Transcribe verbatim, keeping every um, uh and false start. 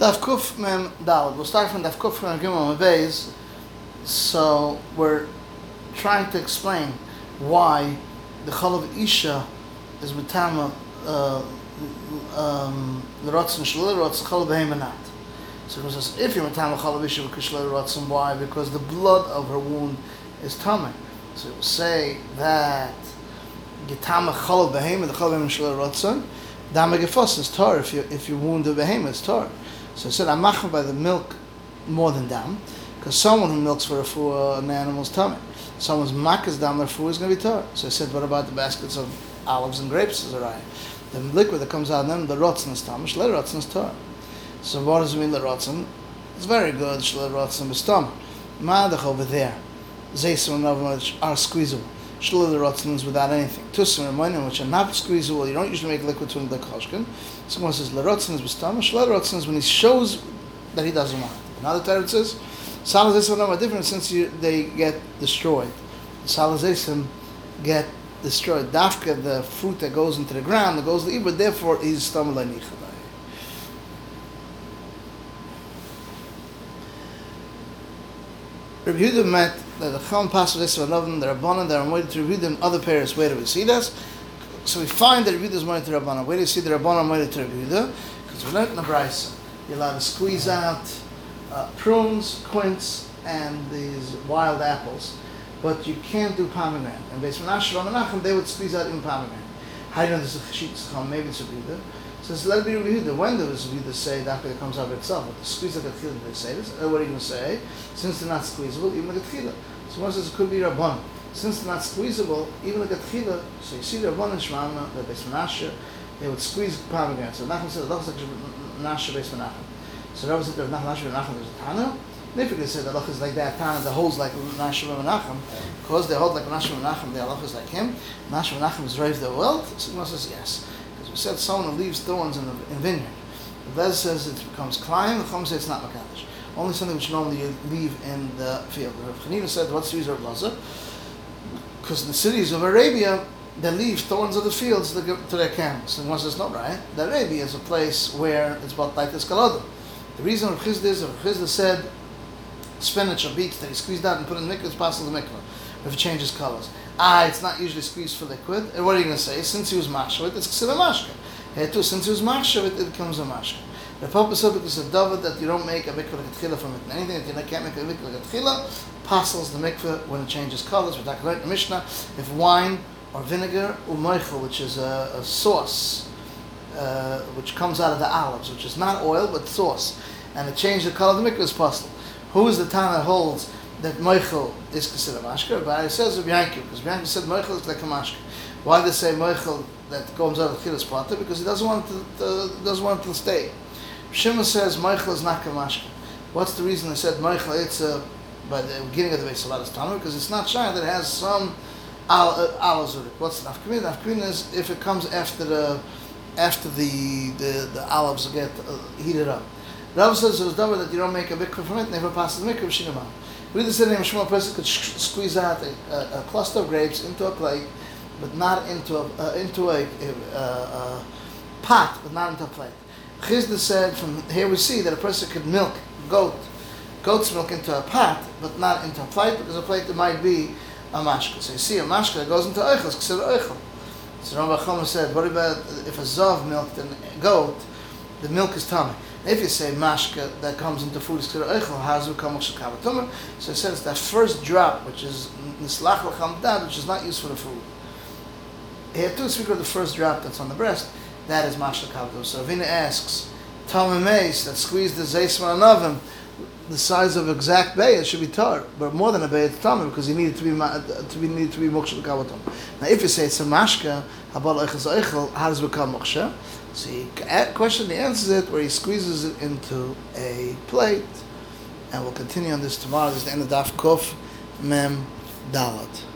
Daf Kuf Mem Daled. We'll start from Daf Kuf Mem Gimel Beis. So we're trying to explain why the Chol of Isha is B'tama the Rotzen Shalil Rotzen Chol Behema not. So it says if you're B'tama Chol of Isha B'Kishla Rotzen, why? Because the blood of her wound is Tameh. So it will say that Gitama Chol Behema, the Chol Behema Shalil Rotzen, Dama Gefos is tar. If you if you wound the Behema, it's tar. So it said I'm machmer by the milk more than dam, because someone who milks for a for an animal's tummy, someone's makas dam their food is going to be tar. So I said, what about the baskets of olives and grapes? Is alright. The liquid that comes out of them, the rotzen is tam, shler rotzen is tar. So what does it mean the rotzen? It's very good. Shler rotzen is tam. Madach over there, zaysim and novim which are squeezable. Shler rotzen is without anything. Tusim and moinim which are not squeezable. You don't usually make liquid to the koshkin. Someone says lerotzen is b'stam. Shler rotzen is when he shows that he doesn't want it. Another teretz says salazaysim are different since you, they get destroyed. Salazaysim get destroyed. Dafka, the fruit that goes into the ground, that goes to the ibud, therefore he's stam l'nichadai. Rabbi Yehuda met that the Chum passes this one of them, the Rabbanan, the Ramoid to Rabbi Yehuda and other pairs. Where do we see this? So we find that Rabbi Yehuda is Moed to Rabbanan. Where do you see the Rabbanan Moed to Rabbi Yehuda? Because we learned in the Brisa, you're allowed to squeeze out uh, prunes, quince, and these wild apples, but you can't do pomegranate. And based on Menashe and Menachem, they would squeeze out even pomegranate. How do you know this is a Chashit Chum? Maybe it's Rabbi Yehuda. So it's let it be Rabbi Yehuda. When does Rabbi Yehuda say that it comes out of itself? But the squeeze like a tchila, they say this. Or what are you going to say? Since they're not squeezable, even like a tchila. So one says it could be Rabban. Since they're not squeezable, even like a tchila, so you see the Rabban and Shmana, the Beis Menashe, they would squeeze pomegranate. So Nachman said, "Lach like Menashe Beis Menachem." So Rabbi said, "Nach Menashe Menachem there's a Tana." If you say the Lach is like that Tana that holds like Menashe Menachem, because they hold like Menashe Menachem, the Lach is like him. Menashe Menachem is raised their wealth. So one says yes. We said someone who leaves thorns in the in vineyard. The Bez says it becomes climb, the Chum says it's not Makadish. Only something which normally you leave in the field. The Rav Chanina said, what's the reason of Laza? Because in the cities of Arabia, they leave thorns of the fields to, to their camels. And one says, no, right? The Arabia is a place where it's about like this Kaladim. The reason of Chizda is, Rav Chizda said, spinach or beets that he squeezed out and put in the mikvah, it's possible the mikvah if it changes colors. Ah, it's not usually squeezed for liquid. And what are you going to say? Since he was mashkavit, it's considered mashka. Here too, since he was mashkavit, it becomes a mashka. The Papa said because of David that you don't make a mikvah like a tchila from it. Anything that you can't make a mikvah like a tchila, passes the mikvah when it changes colors. We're talking about the Mishnah. If wine or vinegar, umaychel, which is a, a sauce, uh, which comes out of the olives, which is not oil but sauce, and it changes the color of the mikvah, is possible. Who is the Tana that holds that Moichel is considered mashka? But it says of Yankiv, because Yankiv said Moichel is like a mashka. Why do they say Moichel that comes out of the Chilas Plata? Because he doesn't want it to, uh, doesn't want it to stay. Shimon says Moichel is not a mashka. What's the reason they said Moichel? It's uh, by the beginning of the Beis Saladas Tana, because it's not shy that it has some olives with it. What's the nafkamina? Nafkamina is if it comes after the after the the, the olives get uh, heated up. Rav says it was double that you don't make a mikvah from it, never passes the mikvah shinamah. We just said in Shmuel, a person could sh- squeeze out a, a, a cluster of grapes into a plate, but not into a uh, into a, a, a, a pot, but not into a plate. Chizda said from here we see that a person could milk goat, goat's milk into a pot, but not into a plate, because a plate there might be a mashka. So you see a mashka that goes into oichel, it's considered oichel. So Rabbi Chama said, what about if a zav milked a goat, the milk is tummy. If you say mashka that comes into food is considered oichel, how does it become mashka? So it says that first drop, which is nislach l'chamdad, which is not used for the food. Here too, speak of the first drop that's on the breast, that is mashka kavdo. So Ravina asks, Talmud Meis that squeezed the zeisman anavim, the size of exact bay, it should be tar, but more than a bay, it's tar because you need it to be to be needed to be moksha l'kavatom. Now, if you say it's a mashka, habal oichel oichel, how does it become moksha? So he question the answers it where he squeezes it into a plate, and we'll continue on this tomorrow. This is the end of Daf Kuf Mem Dalat.